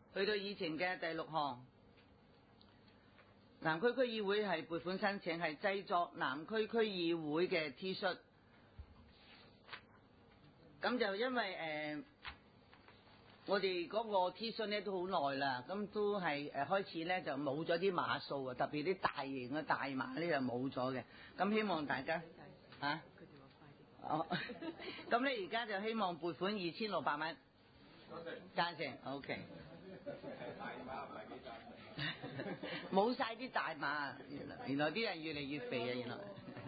去到議程嘅第6項，南區區議會係撥款申請係製作南區區議會嘅 T 恤。咁就因為我哋嗰個 T 恤咧都好耐啦，咁都係開始咧就冇咗啲碼數啊，特別啲大型嘅大碼咧就冇咗嘅。咁希望大家嚇，哦，咁咧而家就希望撥款2600蚊。贊成 ，OK。 大碼唔係幾贊成。 冇晒啲大碼，原來啲人越嚟越肥啊，原來。